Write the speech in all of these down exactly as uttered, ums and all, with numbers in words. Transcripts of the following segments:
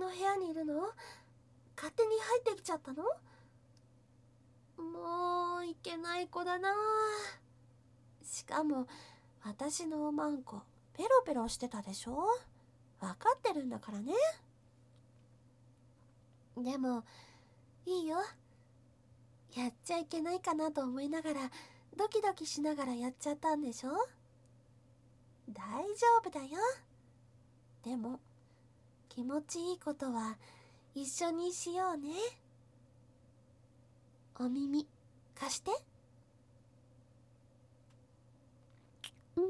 の部屋にいるの？勝手に入ってきちゃったの？もういけない子だな。しかも私のおまんこペロペロしてたでしょ？分かってるんだからね。でもいいよ。やっちゃいけないかなと思いながらドキドキしながらやっちゃったんでしょ？大丈夫だよ。でも気持ちいいことは一緒にしようね。お耳貸して。うん。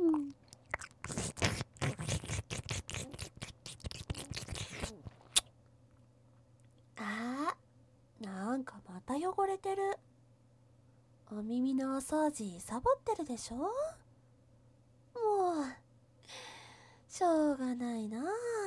あー、なんかまた汚れてる。お耳のお掃除サボってるでしょ？もうしょうがないな。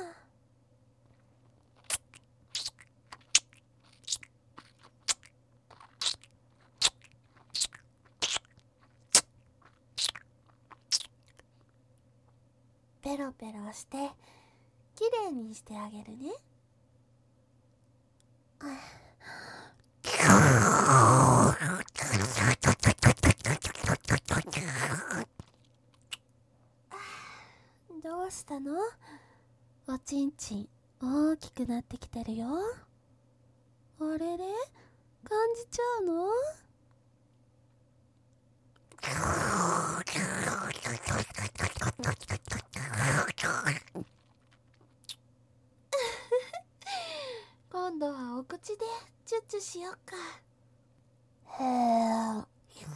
ペロペロしてきれいにしてあげるね。どうしたの？おちんちん大きくなってきてるよ。あれれ？感じちゃうの？今度はお口でチュッチュしよっか。へー。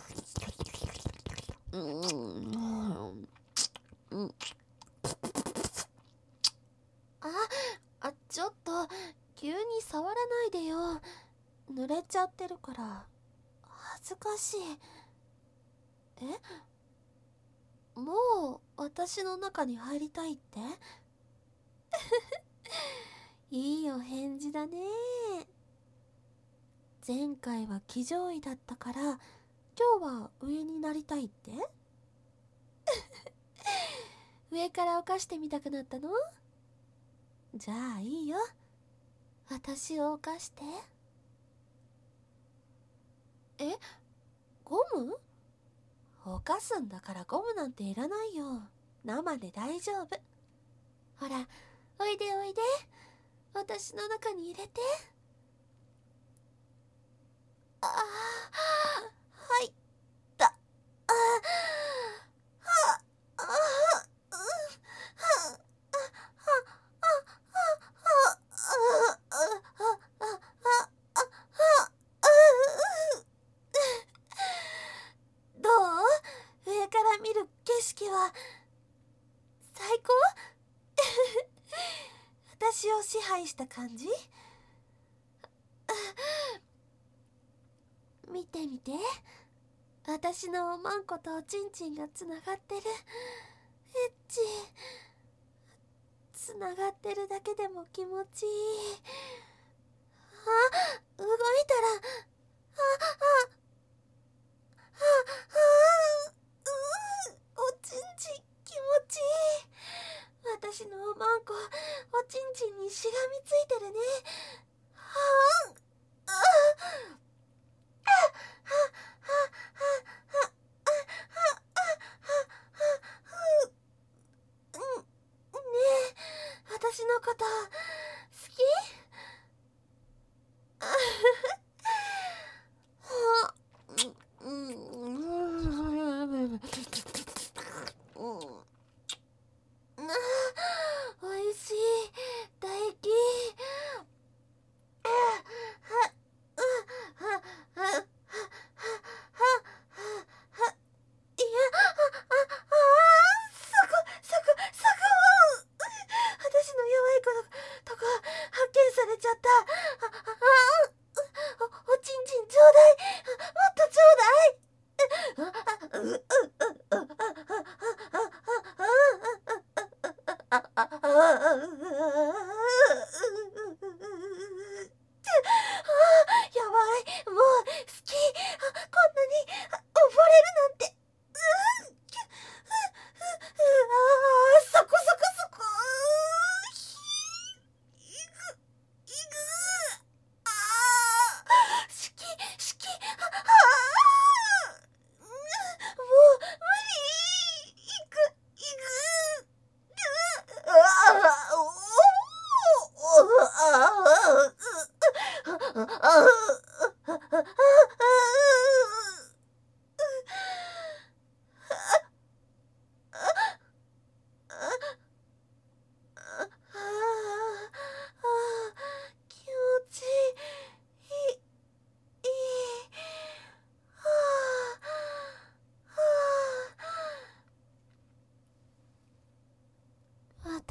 あ、あ、ちょっと急に触らないでよ。濡れちゃってるから恥ずかしい。え？もう私の中に入りたいって？いいお返事だね。前回は騎乗位だったから今日は上になりたいって？上から犯してみたくなったの？じゃあいいよ。私を犯して。え？ゴム？犯すんだからゴムなんていらないよ。生で大丈夫。ほら、おいでおいで。私の中に入れて。ああ、入った。ああ、はあ、はあ、はどう？上から見る景色は最高？私を支配した感じ？見て見て。私のおまんことおちんちんがつながってる。エッチ。つながってるだけでも気持ちいい。あ、動いたら、あ、あ、あ、あ、う、おちんちん気持ちいい。私のおまんこ、おちんちんにしがみついてるね。はあ、あ、あ、あ、私のこと好き？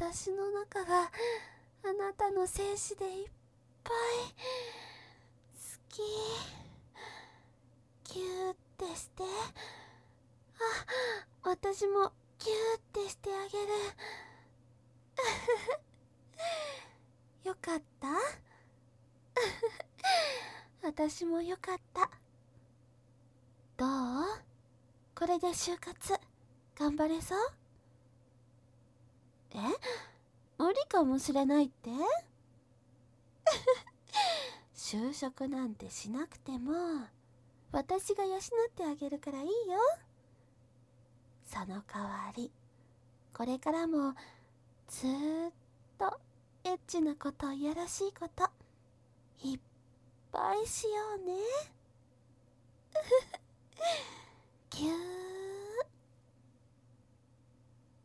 私の中があなたの精子でいっぱい。好き。キューってして。あ、私もキューってしてあげる。よかった。私もよかった。どう？これで就活頑張れそう？え？無理かもしれないって？就職なんてしなくても私が養ってあげるからいいよ。その代わりこれからもずーっとエッチなこと、いやらしいこといっぱいしようね。キュー